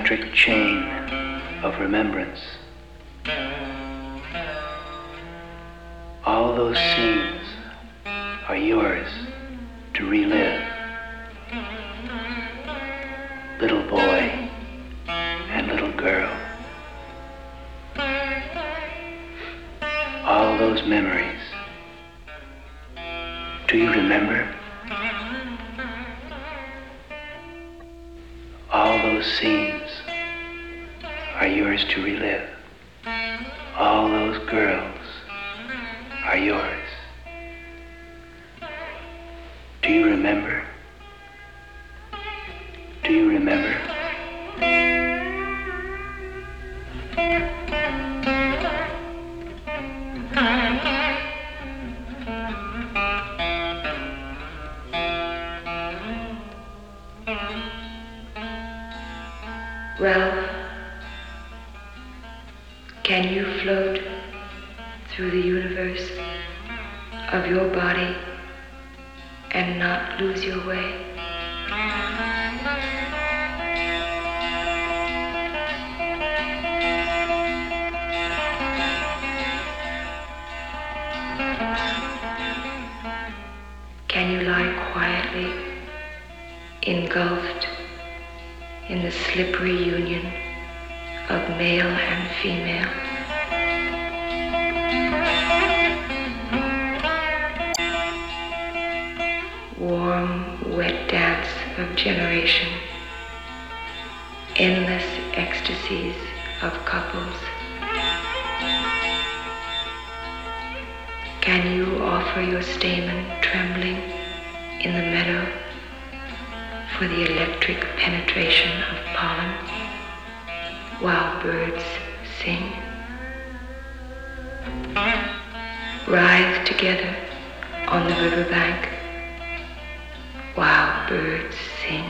electric chain of remembrance. All those scenes are yours to relive. Little boy and little girl. All those memories. Do you remember? All those scenes are yours to relive. All those girls are yours. Do you remember? Do you remember? Ralph, can you float through the universe of your body and not lose your way? Can you lie quietly, engulfed in the slippery union of male and female? Warm, wet dance of generation, endless ecstasies of couples. Can you offer your stamen trembling in the meadow for the electric penetration of pollen while birds sing? Rise together on the riverbank while birds sing.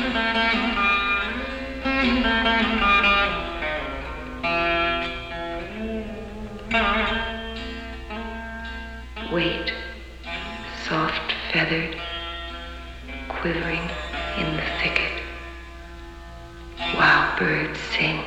Wait, soft feathered, quivering in the thicket while birds sing.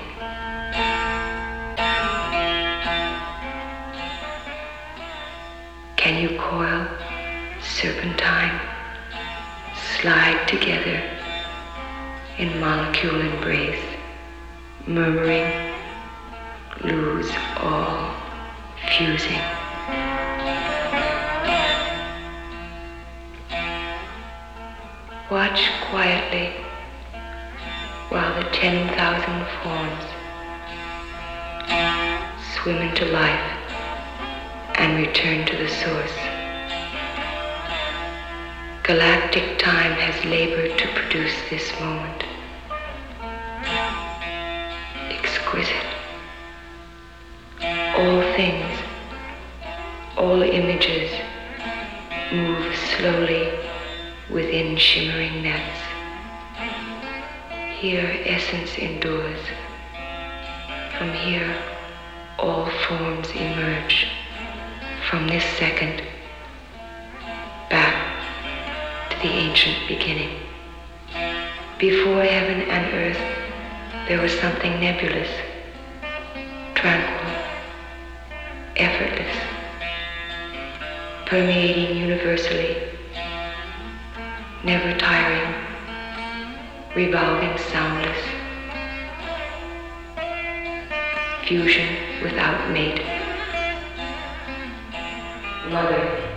Can you coil, serpentine, slide together in molecule embrace, murmuring, lose all, fusing? Watch quietly while the 10,000 forms swim into life and return to the source. Galactic time has labored to produce this moment. Exquisite. All things, all images move slowly within shimmering nets. Here essence endures. From here all forms emerge. From this second back to the ancient beginning. Before heaven and earth there was something nebulous, tranquil, effortless, permeating universally, never tiring, revolving soundless. Fusion without mate. Mother.